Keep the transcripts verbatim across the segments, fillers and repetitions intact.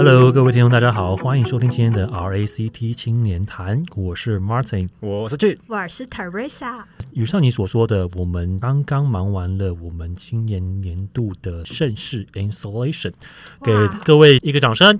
Hello， 各位听众大家好，欢迎收听今天的 R A C T 青年谈，我是 Martin， 我是 G， 我是 Teresa。 以上你所说的，我们刚刚忙完了我们今年年度的盛事 installation， 给各位一个掌声。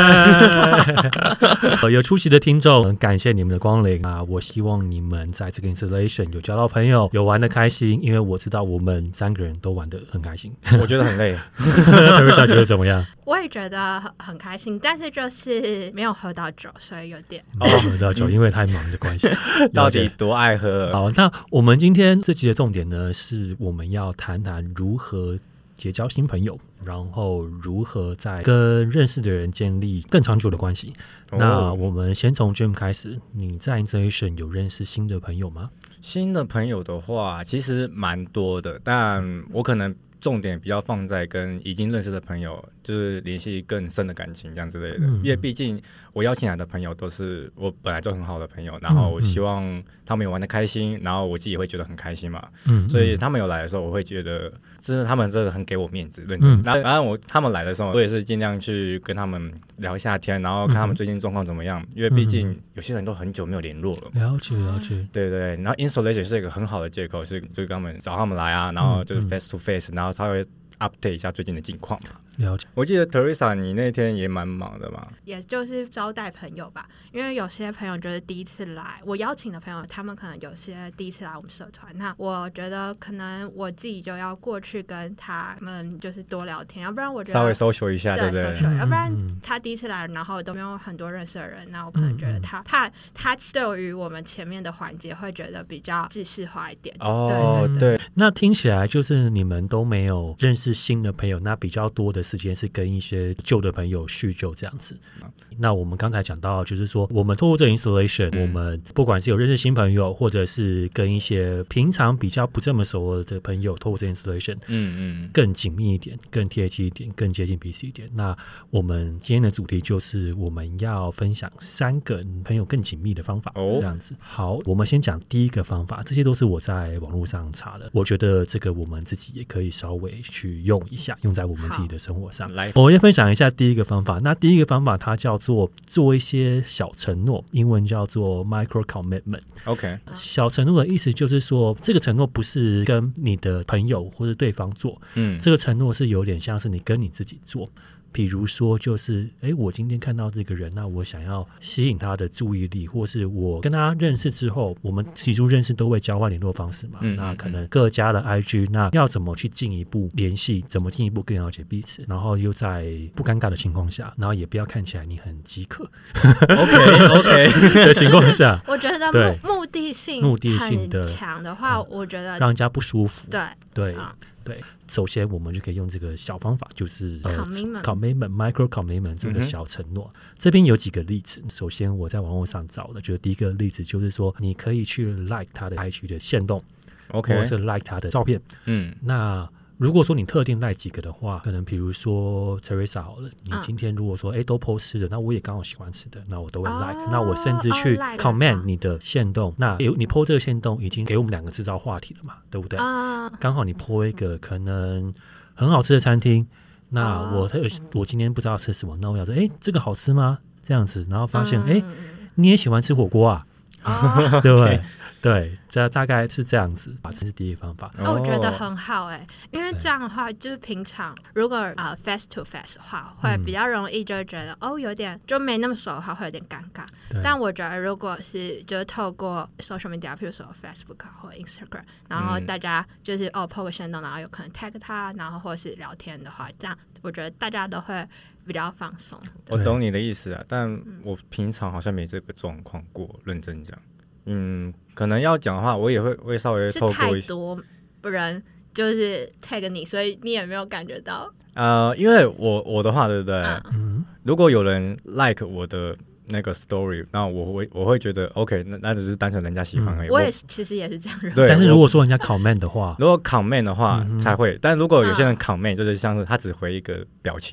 有出席的听众，感谢你们的光临啊！我希望你们在这个 installation 有交到朋友，有玩得开心，因为我知道我们三个人都玩得很开心。 我觉得很累。 Teresa 觉得怎么样？ 我也觉得很开心，但是就是没有喝到酒，所以有点没有喝到酒，因为太忙的关系。 到底多爱喝？ 好，那我们今天这集的重点呢，是我们要谈谈如何结交新朋友，然后如何在跟认识的人建立更长久的关系。哦、那我们先从 Jim 开始，你在 installation 有认识新的朋友吗？ 新的朋友的话，其实蛮多的，但我可能重点比较放在跟已经认识的朋友，就是联系更深的感情这样之类的。嗯、因为毕竟我邀请来的朋友都是我本来就很好的朋友，然后我希望他们有玩得开心，然后我自己也会觉得很开心嘛。嗯，所以他们有来的时候，我会觉得就是他们真的很给我面子，认真。嗯、然后我他们来的时候，我也是尽量去跟他们聊一下天，然后看他们最近状况怎么样。因为毕竟有些人都很久没有联络了。 了解了解。 对对，然后 installation 是一个很好的借口，是就跟他们找他们来啊，然后就是 face to face，、嗯、然后他会 update 一下最近的近况嘛。 了解。 我记得 Teresa 你那天也蛮忙的嘛， 也就是招待朋友吧，因为有些朋友就是第一次来，我邀请的朋友他们可能有些第一次来我们社团，那我觉得可能我自己就要过去跟他们就是多聊天，要不然我觉得稍微 social 一下，对不对？ social， 要不然他第一次来，然后都没有很多认识的人，那我可能觉得他怕他对于我们前面的环节会觉得比较制式化一点。 哦，对, 对, 对， 那听起来就是你们都没有认识新的朋友，那比较多的时间是跟一些旧的朋友叙旧这样子。那我们刚才讲到，就是说我们透过这个 installation，、嗯、我们不管是有认识新朋友，或者是跟一些平常比较不这么熟的朋友，透过这个 installation， 嗯嗯，更紧密一点，更贴近一点，更接近彼此一点。那我们今天的主题就是我们要分享三个朋友更紧密的方法，哦、这样子。好，我们先讲第一个方法，这些都是我在网络上查的，我觉得这个我们自己也可以稍微去用一下，用在我们自己的生活上。来，我先分享一下第一个方法。那第一个方法它叫做做一些小承诺，英文叫做 micro commitment。OK， 小承诺的意思就是说，这个承诺不是跟你的朋友或者对方做，嗯，这个承诺是有点像是你跟你自己做。比如说就是哎，我今天看到这个人，那我想要吸引他的注意力，或是我跟他认识之后，我们起初认识都会交换联络方式嘛，嗯嗯嗯，那可能各家的 I G， 那要怎么去进一步联系，怎么进一步更了解彼此，然后又在不尴尬的情况下，然后也不要看起来你很饥渴OK OK 的情况下， 我觉得目的性目的性的强的话，嗯，我觉得让人家不舒服。 对对，嗯对，首先我们就可以用这个小方法，就是、呃、commitment, commitment micro commitment 这个小承诺。嗯、这边有几个例子，首先我在网络上找的，就是第一个例子就是说，你可以去 like 他的 I G 的限动 ，OK， 或者是 like 他的照片。嗯，那如果说你特定 like 几个的话，可能比如说 Teresa 好了，你今天如果说哎、嗯、都 po 吃的，那我也刚好喜欢吃的，那我都会 like，、哦、那我甚至去 comment 你的限动，哦、那你 po 这个限动已经给我们两个制造话题了嘛，对不对？哦、刚好你 po 一个可能很好吃的餐厅，那我、哦、我今天不知道吃什么，那我想说哎这个好吃吗？这样子，然后发现哎、嗯、你也喜欢吃火锅啊，哦、对不对？对，这大概是这样子，这是第一个方法。 哦，我觉得很好哎、欸，因为这样的话，就是平常如果呃 face to face 的话，会比较容易就会觉得、嗯、哦，有点就没那么熟的话，会有点尴尬。但我觉得如果是就是透过 social media， 譬如说 Facebook 或 Instagram， 然后大家就是、嗯、哦 po 个限动，然后有可能 tag 他，然后或是聊天的话，这样我觉得大家都会比较放松。 我懂你的意思啊，但我平常好像没这个状况过，认真讲。嗯，可能要讲的话，我也会会稍微透过一些， 是太多人就是 tag 你，所以你也没有感觉到。 呃，因为我我的话，对不对？嗯，如果有人 like 我的那个 story， 那我会我会觉得 OK， 那那只是单纯人家喜欢而已。 嗯、我也其实也是这样认为。 对，但是如果说人家 comment 的话， 如果 comment 的话、嗯、才会，但如果有些人 comment 就是像是他只回一个表情。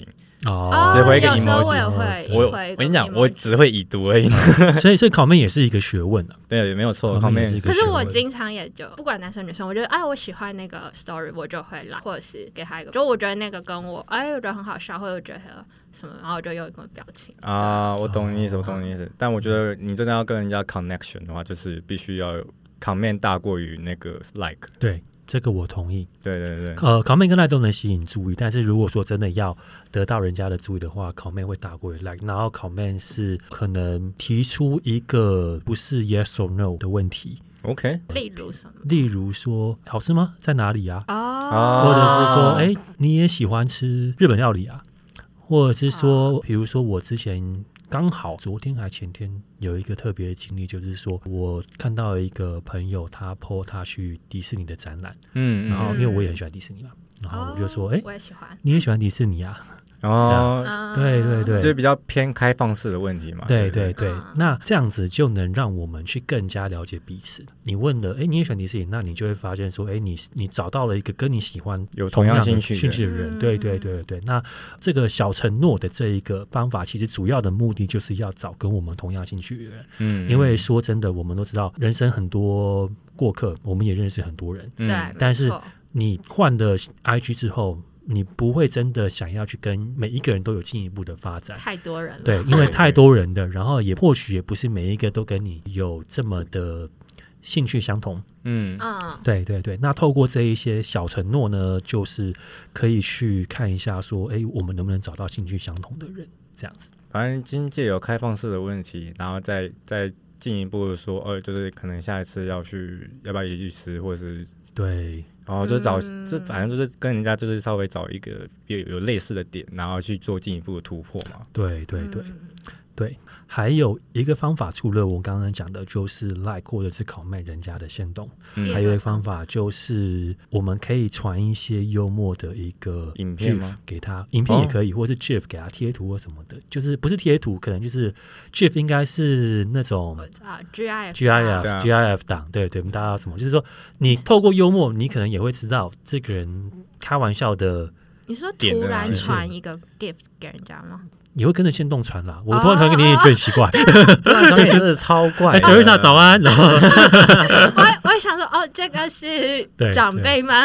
哦， 只会一个有时候 emoji 我也会， 我会我跟你讲，我只会已读而已。 所以所以考妹也是一个学问啊。 对，没有错， 考妹也是一个可是学问。 我经常也就不管男生女生，我觉得哎，我喜欢那个 story， 我就会来，或者是给他一个，就我觉得那个跟我哎，我觉得很好笑，或者我觉得什么，然后我就用一个表情啊。我懂你意思，我懂你意思。 嗯、 但我觉得你真的要跟人家 connection 的话，就是必须要 comment 大过于那个 like。 对。这个我同意， 对对对， 呃，考妹跟 like 都能吸引注意，但是如果说真的要得到人家的注意的话，考妹会大过于 like， 然后考妹是可能提出一个不是 yes or no 的问题 ，OK， 例如什么？ 例如说好吃吗？在哪里啊？ 哦， 或者是说，哎，你也喜欢吃日本料理啊？或者是说，比如说我之前。刚好昨天还前天有一个特别的经历，就是说我看到一个朋友他 po 他去迪士尼的展览，嗯，然后因为我也很喜欢迪士尼嘛，然后我就说，哎、 哦，我也喜欢， 你也喜欢迪士尼啊？ 哦， 对对对， 就是比较偏开放式的问题嘛。 对对对，嗯、那这样子就能让我们去更加了解彼此。你问了，哎，你也喜欢迪士尼，那你就会发现说，哎，你你找到了一个跟你喜欢有同样兴趣兴趣的人。对对对对，那这个小承诺的这一个方法，其实主要的目的就是要找跟我们同样兴趣的人。嗯，因为说真的，我们都知道人生很多过客，我们也认识很多人。 对、嗯， 但是你换了 I G 之后。你不会真的想要去跟每一个人都有进一步的发展， 太多人了， 对，因为太多人的，然后也或许也不是每一个都跟你有这么的兴趣相同，嗯嗯，对对对。那透过这一些小承诺呢，就是可以去看一下说，哎，我们能不能找到兴趣相同的人，这样子。 反正今届有开放式的问题，然后再再进一步的说，呃，就是可能下一次要去，要不要一起去吃，或者是对。 然后就找，嗯、就反正就是跟人家就是稍微找一个有有类似的点，然后去做进一步的突破嘛。 对对对、嗯、对。还有一个方法，除了我刚刚讲的，就是 like 或者是comment人家的限动、嗯，还有一个方法就是我们可以传一些幽默的一个影片吗？ 给他，影片也可以，哦、或是 GIF 给他贴图或什么的，就是不是贴图，可能就是 GIF 应该是那种啊 GIF GIF GIF 档，对对，我们大家知道什么？就是说你透过幽默，你可能也会知道这个人开玩笑的。 你说突然传一个 GIF 给人家吗？ 你会跟着限动传啦，我突然传给你也觉得很奇怪， 这真的超怪。 乔瑞莎早安，然后我我也想说，哦，这个是长辈吗？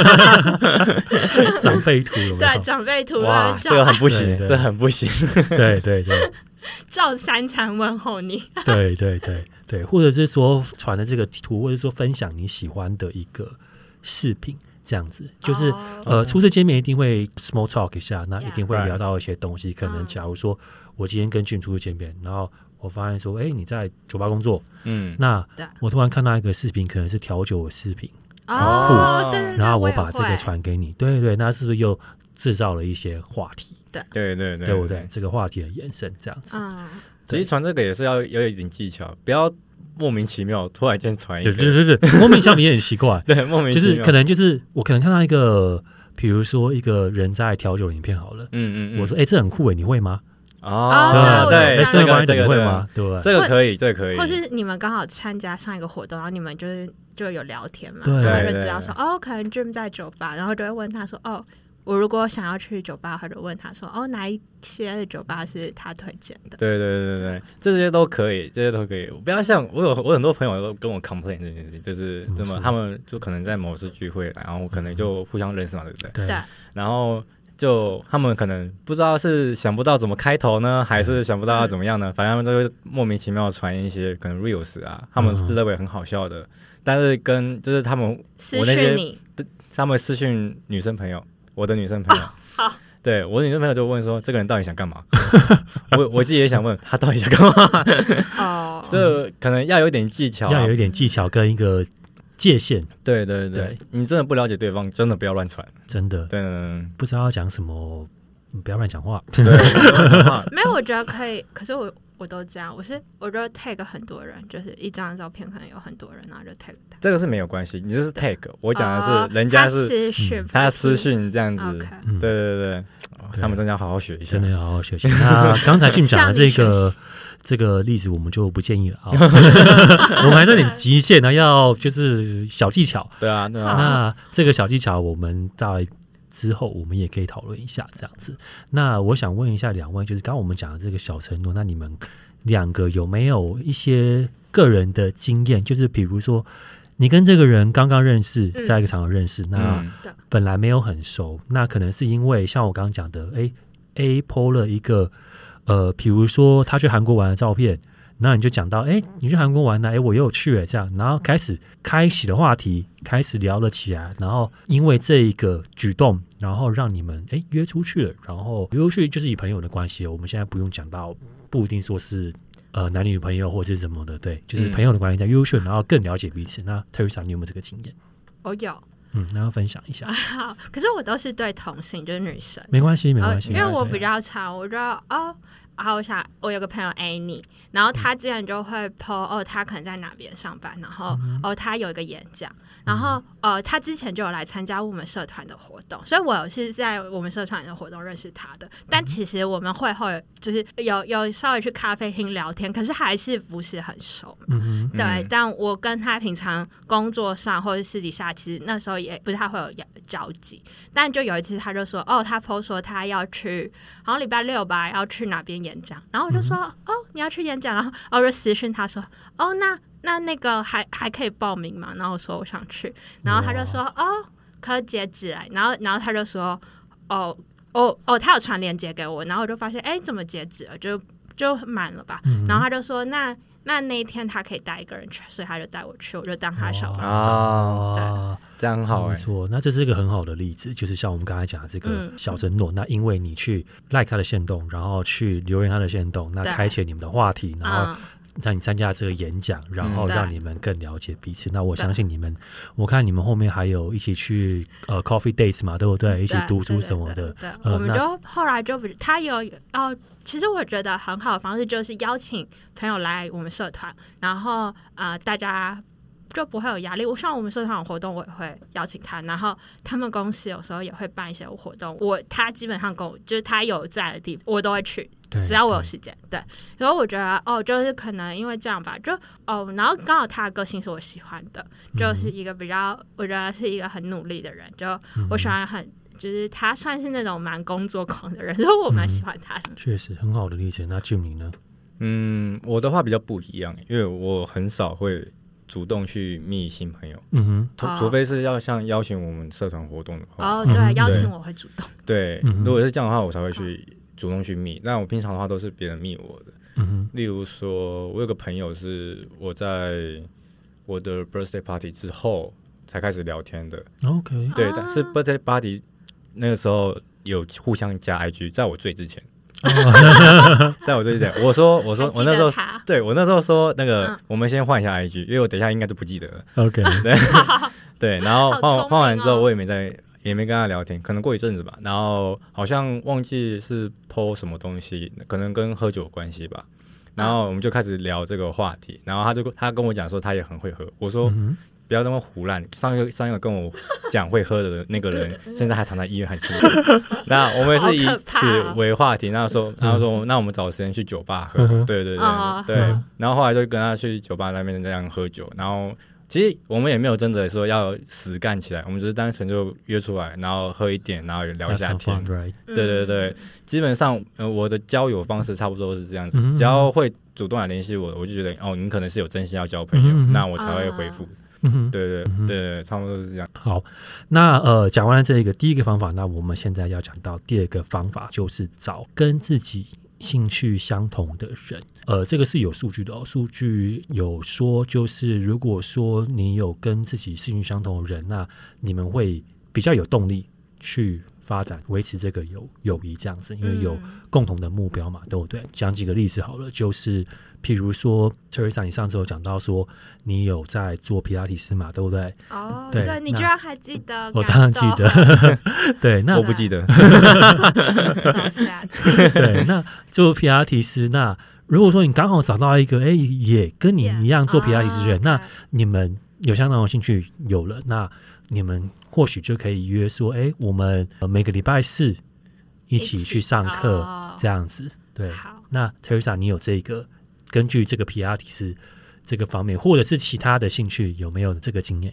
长辈图有没有？ 对，长辈图哇，这个很不行，这很不行。 对对对， 照三餐问候你。 对对对对，或者是说传的这个图，或者说分享你喜欢的一个视频。这样子就是、oh, 呃，初次见面一定会 small talk 一下，那一定会聊到一些东西。Yeah, 可能假如说我今天跟Jim初次见面，然后我发现说，哎、欸，你在酒吧工作，嗯，那我突然看到一个视频，可能是调酒的视频，很酷， oh, 对对对， 然后我把这个传给你，对对对，那是不是又制造了一些话题？ 对对对对， 对不对？这个话题的延伸，这样子。 嗯， 其实传这个也是要有一点技巧，不要。莫名其妙突然间传一个， 对对对对，莫名其妙也很奇怪， 对，莫名其妙就是可能就是我可能看到一个，比如说一个人在调酒的影片好了，嗯嗯, 嗯，我说哎、欸，这很酷哎，你会吗？ 哦，对对， 这个这个你会吗？对不对？ 这个可以，这个可以， 或是你们刚好参加上一个活动，然后你们就是就有聊天嘛， 对， 然后就知道说哦，可能 Jim 在酒吧，然后就会问他说哦。我如果想要去酒吧，或者问他说：“哦，哪一些酒吧是他推荐的？” 对对对对，这些都可以，这些都可以。不要像我有我很多朋友都跟我 complain 这件事情，就是怎么他们就可能在某次聚会，然后可能就互相认识嘛，对不对？ 对。 然后就他们可能不知道是想不到怎么开头呢，还是想不到要怎么样呢？反正他们都会莫名其妙传一些可能 reels 啊，他们是认为很好笑的，但是跟就是他们我那些他们私讯女生朋友。我的女生朋友， 哦、 对我的女生朋友就问说：“这个人到底想干嘛？”我我自己也想问他到底想干嘛。哦，这可能要有一点技巧、啊， 要有一点技巧跟一个界限。 对对 对, 對，你真的不了解对方，真的不要乱传。 真的， 对， 不知道要讲什么，不要乱讲话。 对， 没有，我觉得可以。可是我。我都这样，我是我就 tag 很多人，就是一张照片可能有很多人，然后就 tag 他。 这个是没有关系，你这是 tag， 我讲的是、哦、人家是他私讯、嗯， 他私讯这样子， okay. 对对对、哦，他们真的要好好学一下， 真的要好好学习。那刚才Jim讲的这个这个例子，我们就不建议了啊，我们还是有点极限呢，要就是小技巧。 对啊，对啊。 那这个小技巧，我们在之后我们也可以讨论一下这样子。那我想问一下两位，就是刚刚我们讲的这个小承诺，那你们两个有没有一些个人的经验？就是比如说你跟这个人刚刚认识，在一个场合认识，嗯、那本来没有很熟，那可能是因为像我刚刚讲的，哎 ，A po 了一个呃，比如说他去韩国玩的照片。然后你就讲到，哎，你去韩国玩呢？哎，我也有去哎，这样，然后开始开启的话题，开始聊了起来，然后因为这一个举动，然后让你们哎约出去了，然后约出去就是以朋友的关系，我们现在不用讲到，不一定说是呃男女朋友或者是什么的，对，就是朋友的关系在约出去，然后更了解彼此。那 Teresa 你有没有这个经验？ 我有。 嗯，然后分享一下。 好，可是我都是对同性，就是女生。 没关系，没关系， 因为我比较常，我觉得哦。然后我想，我有个朋友 Annie， 然后他之前就会 po 哦，他可能在哪边上班，然后、嗯、哦，他有一个演讲，然后呃，他之前就有来参加我们社团的活动，所以我是在我们社团的活动认识他的。但其实我们会后就是有有稍微去咖啡厅聊天，可是还是不是很熟。嗯对，嗯、但我跟他平常工作上或者私底下，其实那时候也不太会有交集。但就有一次，他就说，哦，他 po 说他要去，好像礼拜六吧，要去哪边演。演讲，然后我就说、嗯、哦，你要去演讲，然后我就私讯他说，哦，那那那个还还可以报名吗？然后我说我想去，然后他就说哦，可以截止来，然后然后他就说哦哦哦，他有传链接给我，然后我就发现哎，怎么截止了？就就满了吧？嗯、然后他就说那那那一天他可以带一个人去，所以他就带我去，我就当他的小帮手。 哦，对，这样很好、欸， 没错。那这是一个很好的例子，就是像我们刚才讲的这个小承诺、嗯。那因为你去 like 他的限动，然后去留言他的限动，那开启你们的话题，然后让你参加这个演讲，然后让你们更了解彼此。嗯、那我相信你们，我看你们后面还有一起去呃 coffee dates 嘛，对不对？一起读书什么的。 对，对对对呃、我们就后来就他有哦。其实我觉得很好的方式就是邀请朋友来我们社团，然后呃大家就不会有压力。我像我们社团有活动，我也会邀请他，然后他们公司有时候也会办一些活动，我他基本上跟我就是他有在的地方，我都会去，只要我有时间。对，所以我觉得哦，就是可能因为这样吧，就哦，然后刚好他的个性是我喜欢的，就是一个比较，我觉得是一个很努力的人，就我喜欢很。就是他算是那种蛮工作狂的人，所以我蛮喜欢他的。 确、嗯、实很好的例子。那 Jim 你呢？ 嗯，我的话比较不一样，因为我很少会主动去密新朋友。嗯哼，除、哦、除非是要像邀请我们社团活动的话。 哦，对，嗯、邀请我会主动。 对，嗯、如果是这样的话，我才会去主动去密。那、嗯、我平常的话都是别人密我的。嗯哼，例如说，我有个朋友是我在我的 birthday party 之后才开始聊天的。 OK， 对，但是 birthday party。那个时候有互相加 I G， 在我醉之前，在我醉之前，我说我说我那时候对我那时候说那个、嗯、我们先换一下 I G， 因为我等一下应该就不记得了。OK， 对对，然后换、哦、换完之后我也没在也没跟他聊天，可能过一阵子吧，然后好像忘记是 po 什么东西，可能跟喝酒有关系吧，然后我们就开始聊这个话题，然后他就他跟我讲说他也很会喝，我说。嗯不要那么胡乱。上一个上一个跟我讲会喝的那个人，现在还躺在医院还清楚。那我们是以此为话题，然后说，然后说，那我们找时间去酒吧喝。对对对、哦、对。然后后来就跟他去酒吧那边这样喝酒，然后其实我们也没有真的说要死干起来，我们只是单纯就约出来，然后喝一点，然后也聊一下天。 Right. 对对对，基本上、呃、我的交友方式差不多是这样子，嗯、只要会主动来联系我，我就觉得哦，你可能是有真心要交朋友，嗯、那我才会回复。嗯、对对、嗯、对，差不多是这样。 好，那呃，讲完了这一个第一个方法，那我们现在要讲到第二个方法，就是找跟自己兴趣相同的人。呃，这个是有数据的哦，数据有说，就是如果说你有跟自己兴趣相同的人，那你们会比较有动力去发展维持这个友友谊这样子，因为有共同的目标嘛，对不对？讲几个例子好了，就是譬如说 Teresa 你上次有讲到说你有在做皮拉提斯嘛，对不对？ 哦，对，对，你居然还记得？ 我当然记得。对，那我不记得。 对，那做皮拉提斯，那如果说你刚好找到一个哎也跟你一样做皮拉提斯的人， yeah. 那你们有相当的兴趣有了，那你们或许就可以约说，哎，我们每个礼拜四一起去上课，哦、这样子。对，那 Teresa 你有这个根据这个皮拉提斯这个方面，或者是其他的兴趣，有没有这个经验？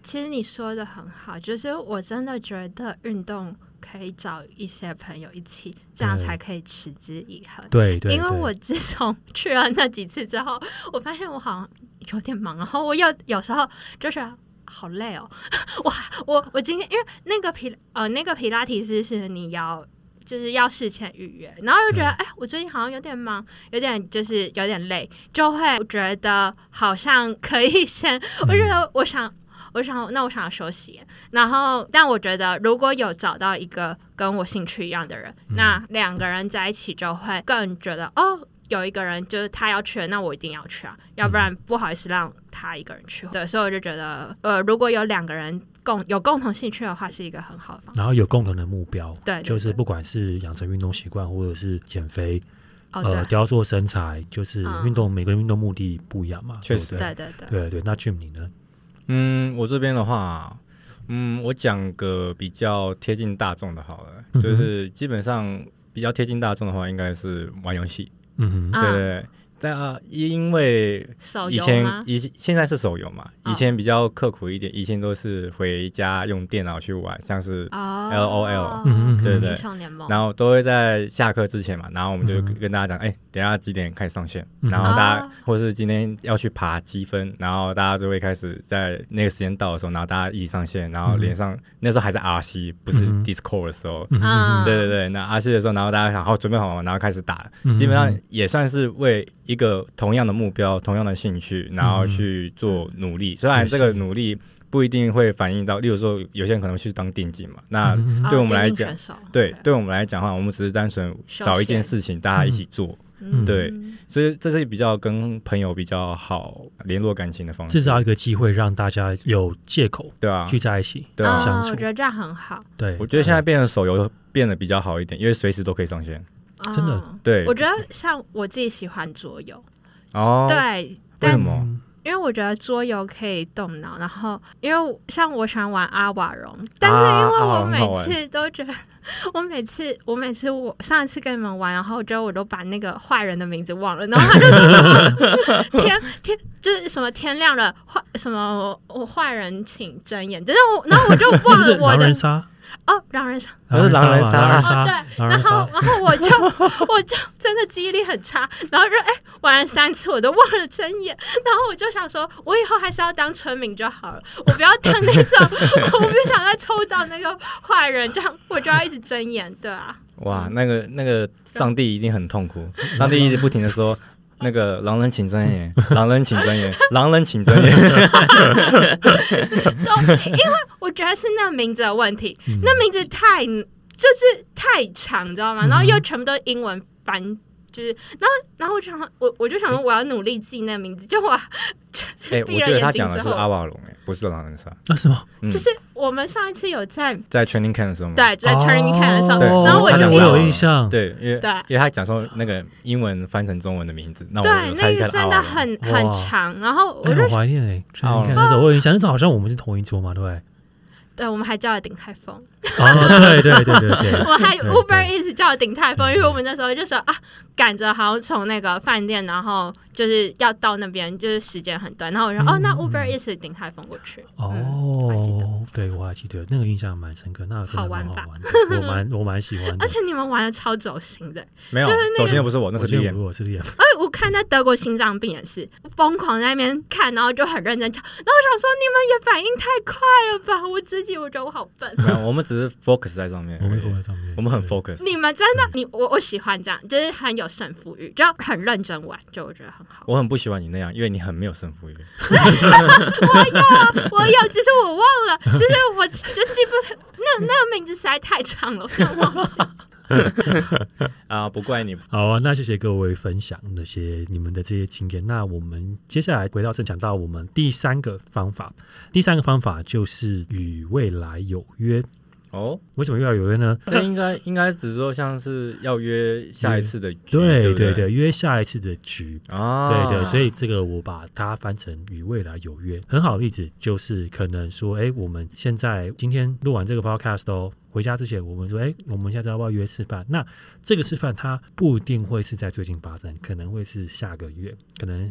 其实你说的很好，就是我真的觉得运动可以找一些朋友一起，这样才可以持之以恒。 对 对, 对， 因为我自从去了那几次之后，我发现我好像有点忙，然后我有有时候就是好累哦。我我我今天因为那个皮呃那个皮拉提斯是你要。就是要事前预约，然后就觉得哎，我最近好像有点忙，有点就是有点累，就会觉得好像可以先，我觉得我想我想那我想要休息，然后但我觉得如果有找到一个跟我兴趣一样的人，嗯、那两个人在一起就会更觉得哦，有一个人就是他要去了，那我一定要去啊，要不然不好意思让他一个人去。对，所以我就觉得呃，如果有两个人共有共同兴趣的话，是一个很好的方式。 然后有共同的目标， 对, 对, 对， 就是不管是养成运动习惯，或者是减肥， 哦、 呃，雕塑身材，就是运动、嗯、每个人运动目的不一样嘛。 确实， 对对对对对。那 Jim 你呢？ 嗯，我这边的话，嗯，我讲个比较贴近大众的好了，嗯、就是基本上比较贴近大众的话，应该是玩游戏。 嗯哼， 对对对。但啊，因为以前以现在是手游嘛，以前比较刻苦一点，以前都是回家用电脑去玩，像是 L O L，、哦、对对对，然后都会在下课之前嘛，然后我们就跟大家讲，哎、欸，等一下几点开始上线，嗯、然后大家、哦、或是今天要去爬积分，然后大家就会开始在那个时间到的时候，然后大家一起上线，然后连上、嗯、那时候还是 R C， 不是 Discord 的时候，嗯、对对对，那 R C 的时候，然后大家想好准备好，然后开始打，嗯、基本上也算是为一个同样的目标、同样的兴趣，然后去做努力。嗯、虽然这个努力不一定会反映到，例如说有些人可能去当电竞嘛，那对我们来讲，哦、对对我们来讲的话，我们只是单纯找一件事情大家一起做，嗯、对，所以这是比较跟朋友比较好联络感情的方式， 制造一个机会让大家有借口，对啊，聚在一起， 对啊， 相处。我觉得这样很好。 对， 我觉得现在变成手游变得比较好一点，因为随时都可以上线。 真的， 对， 我觉得像我自己喜欢桌游哦， 对， 为什么？ 因为我觉得桌游可以动脑，然后因为像我喜欢玩阿瓦隆，但是因为我每次都觉得，啊、我每次我每次我上一次跟你们玩，然后我觉得我都把那个坏人的名字忘了，然后他就说什么天天就是什么天亮了，坏什么我坏人请睁眼，真的我，然后我就忘了我的狼人杀。 哦，狼人杀， 不是狼人杀， 哦对，然后然后我就我就真的记忆力很差，然后就哎玩了三次我都忘了睁眼，然后我就想说，我以后还是要当村民就好了，我不要当那种，我不想再抽到那个坏人，这样我就要一直睁眼，对啊。 哇，那个那个上帝一定很痛苦，上帝一直不停的说。那个狼人请睁眼，狼人请睁眼，狼人请睁眼。 因为我觉得是那名字的问题，嗯、那名字太就是太长，你知道吗？然后又全部都是英文翻，就是然后然后我想我我就想说我要努力记那个名字，就我哎、欸，我觉得他讲的是阿瓦隆，哎，不是狼人杀啊？什么？ 嗯、就是我们上一次有在在 training camp 的时候吗？ 对，在 training camp 的时候， 哦、 然后我就我有印象， 对，因为对，因为他讲说那个英文翻成中文的名字，那我对猜一下那个真的很很长，然后我就很怀念哎 training camp 那时候我有印象，那时候好像我们是同一桌嘛，对不对？ 对，我们还叫了鼎泰丰。 哦，对对对对对， 我还 Uber 一直叫鼎泰丰，因为我们那时候就说啊，赶着好像从那个饭店，然后就是要到那边，就是时间很短，然后我说、嗯、哦，那 Uber 一直鼎泰丰过去。 哦、嗯，我还记得，对我还记得那个印象蛮深刻，那真的蛮好玩的，我蛮我蛮喜欢的。 而且你们玩的超走心的， 没有， 就是那个、 走心的不是我，那是Liam， 我是Liam。 哎，我看在德国心脏病也是疯狂在那边看，然后就很认真讲，然后我想说你们也反应太快了吧，我自己我觉得我好笨。 没有，我们只是 focus 在上面， 我们 focus 在上面， 我们很 focus。 你们真的，你我我喜欢这样，就是很有胜负欲，就很认真玩，就我觉得很好。 我很不喜欢你那样，因为你很没有胜负欲。 我有，我有，只是我忘了，就是我就记不得那那个名字实在太长了，我真的忘了。 啊，不怪你。 好啊，那谢谢各位分享那些你们的这些经验。那我们接下来回到正讲到我们第三个方法，第三个方法就是与未来有约。 哦， 为什么要有约呢？ 这应该应该只说像是要约下一次的局， 对对对对，约下一次的局啊， 对对，所以这个我把它翻成与未来有约。很好的例子就是可能说，哎，我们现在今天录完这个 podcast 哦，回家之前我们说，哎，我们现在要不要约吃饭？那这个吃饭它不一定会是在最近发生，可能会是下个月，可能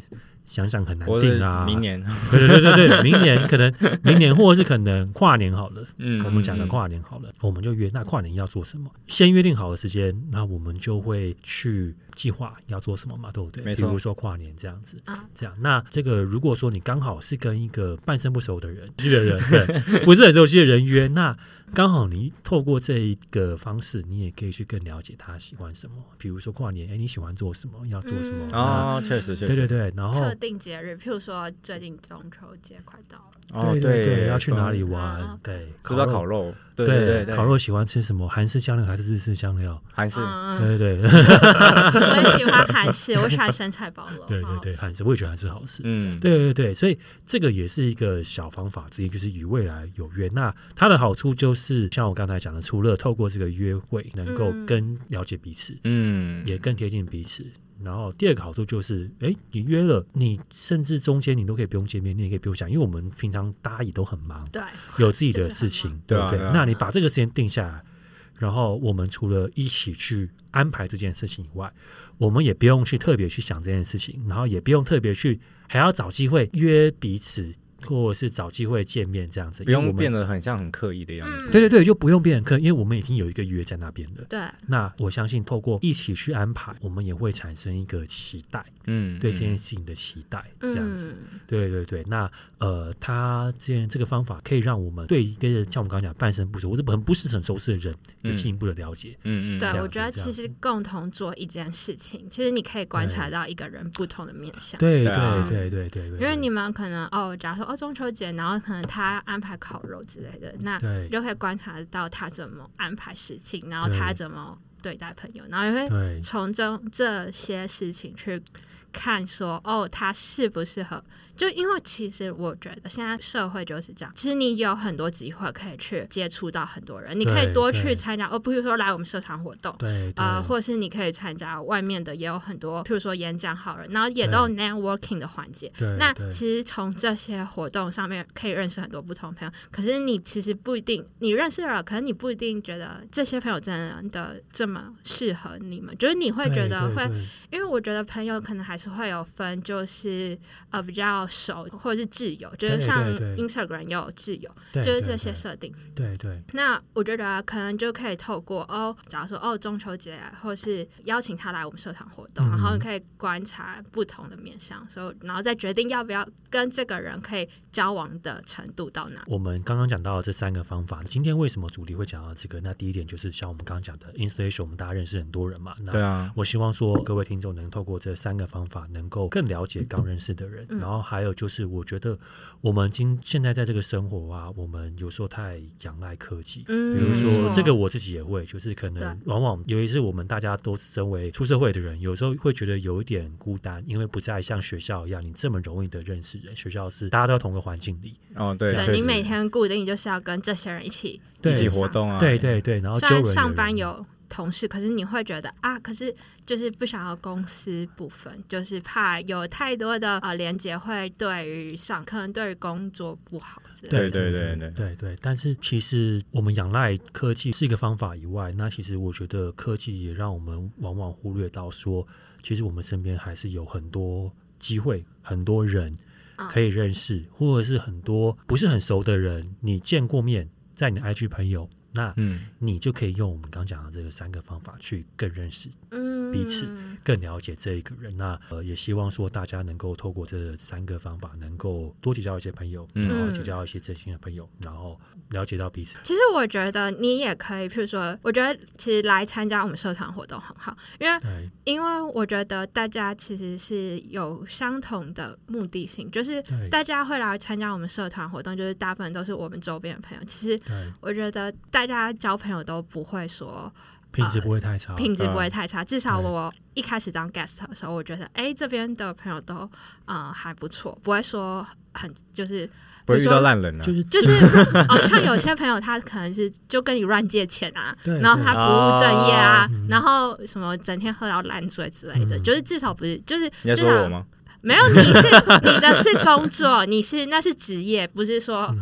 想想很难定啊。 明年， 对对对对，明年可能明年或者是可能跨年好了。 嗯， 我们讲的跨年好了，我们就约那跨年要做什么，先约定好的时间，那我们就会去计划要做什么嘛，对不对？ 没错。 比如说跨年这样子，啊、这样。那这个如果说你刚好是跟一个半生不熟的人，的人对，不是很熟悉的人约，那刚好你透过这一个方式，你也可以去更了解他喜欢什么。比如说跨年，哎，你喜欢做什么？要做什么？ 嗯、哦，确实，确实， 对对对。然后特定节日，譬如说最近中秋节快到了。 哦、对对对，要去哪里玩？嗯、对， 是不是烤肉？对对对, 对, 对， 烤肉喜欢吃什么？韩式香料还是日式香料？ 韩式， 嗯、 对对对。 我也喜欢韩式，我喜欢生菜包肉。 对对对，韩式我也觉得韩式好吃。 嗯， 对对对，所以这个也是一个小方法之一，就是与未来有约。那它的好处就是像我刚才讲的，除了透过这个约会能够更了解彼此，嗯，也更贴近彼此。然后第二个好处就是，哎，你约了，你甚至中间你都可以不用见面，你也可以不用想，因为我们平常大家也都很忙， 对， 有自己的事情，对不对？ 对啊， 那你把这个时间定下来，然后我们除了一起去安排这件事情以外，我们也不用去特别去想这件事情，然后也不用特别去还要找机会约彼此。或者是找机会见面这样子， 不用变得很像很刻意的样子。 对对对，就不用变很刻意，因为我们已经有一个约在那边了。 对， 那我相信透过一起去安排，我们也会产生一个期待，嗯，对这件事情的期待，嗯、这样子。对对对，那呃，他这件这个方法可以让我们对一个像我们刚刚讲半生不熟或者很不是很熟悉的人有进一步的了解。 嗯嗯， 对，我觉得其实共同做一件事情，其实你可以观察到一个人不同的面向。 对对对对对对， 因为你们可能哦，假如说哦中秋节，然后可能他安排烤肉之类的，那你就可以观察到他怎么安排事情，然后他怎么对待朋友，然后你会从中这些事情去看说哦，他适不适合。就因为其实我觉得现在社会就是这样，其实你有很多机会可以去接触到很多人，你可以多去参加哦，比如说来我们社团活动， 对， 呃，或者是你可以参加外面的，也有很多，譬如说演讲好了，然后也都有 networking 的环节。那其实从这些活动上面可以认识很多不同的朋友，可是你其实不一定，你认识了，可是你不一定觉得这些朋友真的这么适合你们，就是你会觉得会，因为我觉得朋友可能还是会有分，就是呃比较熟或者是挚友，就是像 Instagram 也有挚友，就是这些设定。 对 对, 对。 那我觉得可能就可以透过哦，假如说哦中秋节，或是邀请他来我们社团活动，嗯、然后可以观察不同的面向，所以然后再决定要不要跟这个人可以交往的程度到哪。 我们刚刚讲到的这三个方法，今天为什么主题会讲到这个？那第一点就是像我们刚刚讲的 installation， 我们大家认识很多人嘛。 对啊。 我希望说各位听众能透过这三个方法，能够更了解刚认识的人，嗯、然后还有就是。是我觉得我们今现在在这个生活啊，我们有时候太仰赖科技，嗯、比如说这个我自己也会，就是可能往往尤其是我们大家都身为出社会的人，有时候会觉得有一点孤单，因为不再像学校一样你这么容易的认识人，学校是大家都在同个环境里， 哦对， 对你每天固定就是要跟这些人一起一起活动啊， 对对对，然后虽然上班有同事，可是你会觉得啊，可是就是不想要公私不分，就是怕有太多的呃连结会对于上可能对于工作不好之类的。 对对对对对对。但是其实我们仰赖科技是一个方法以外，那其实我觉得科技也让我们往往忽略到说，其实我们身边还是有很多机会，很多人可以认识，嗯、或者是很多不是很熟的人，你见过面，在你的 I G 朋友。那你就可以用我们刚讲的这个三个方法去更认识彼此，嗯、更了解这一个人。那呃，也希望说大家能够透过这三个方法，能够多结交一些朋友，嗯、然后结交一些真心的朋友，然后了解到彼此。 其实我觉得你也可以，譬如说，我觉得其实来参加我们社团活动很好，因为因为我觉得大家其实是有相同的目的性，就是大家会来参加我们社团活动，就是大部分都是我们周边的朋友。其实我觉得大家交朋友都不会说品质不会太差， 呃、品质不会太差。至少我一开始当 guest 的时候，我觉得哎，这边的朋友都呃还不错，不会说很就是不会遇到烂人啊， 就是就是哦，像有些朋友他可能是就跟你乱借钱啊，然后他不务正业啊，哦、然后什么整天喝到烂醉之类的，嗯、就是至少不是就是你在说我吗？ 没有，你是你的是工作，你是那是职业，不是说。嗯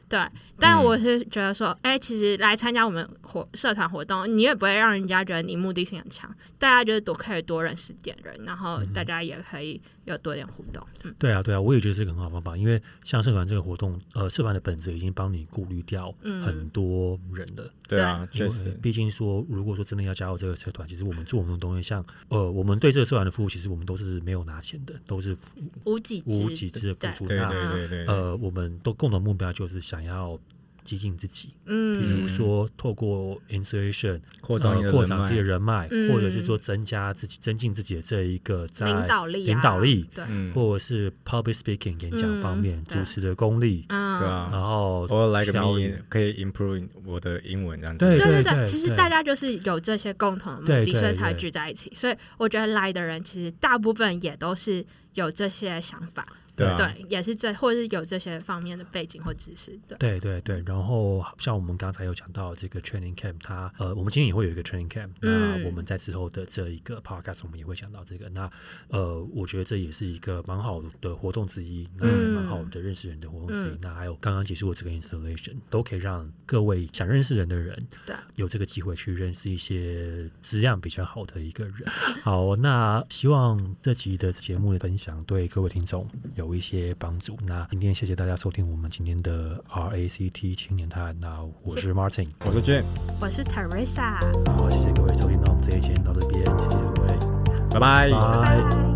对，但我是觉得说，哎、嗯欸，其实来参加我们活社团活动，你也不会让人家觉得你目的性很强，大家就是多可以多认识点人，然后大家也可以有多点互动。嗯， 对啊，对啊，我也觉得是个很好的方法，因为像社团这个活动，呃，社团的本质已经帮你顾虑掉很多人了。嗯、 对啊，确实， 毕竟说，如果说真的要加入这个社团，其实我们做很多东西，像呃，我们对这个社团的服务，其实我们都是没有拿钱的，都是无己无己之的付出。 对对对对， 呃，我们都共同目标就是想要激进自己，嗯，比如说透过 inspiration 扩张扩张自己的人脉， 嗯、 或者是说增加自己、增进自己的这一个在领导力、啊、 领导力， 对， 或者是 public speaking 演讲方面、嗯、主持的功力， 嗯， 对啊， 然后或 like me 可以 improve 我的英文这样子， 对对对 对, 对，其实大家就是有这些共同的目的， 对对对所以才聚在一起。所以我觉得来的人其实大部分也都是有这些想法。 对, 啊、 对，也是这，或者是有这些方面的背景或知识的。 对对对，然后像我们刚才有讲到这个 training camp， 它呃，我们今天也会有一个 training camp，、嗯、那我们在之后的这一个 podcast 我们也会讲到这个。那呃，我觉得这也是一个蛮好的活动之一，那蛮好的认识人的活动之一。嗯、那还有刚刚结束的这个 installation， 都可以让各位想认识人的人， 对， 有这个机会去认识一些质量比较好的一个人。好，那希望这集的节目的分享对各位听众有一些帮助。那今天谢谢大家收听我们今天的 R A C T 青年谈。那我是 Martin， 我是 Jane， 我是 Teresa。 好，谢谢各位收听，那我们这一期到这边，谢谢各位， 拜拜。 拜拜。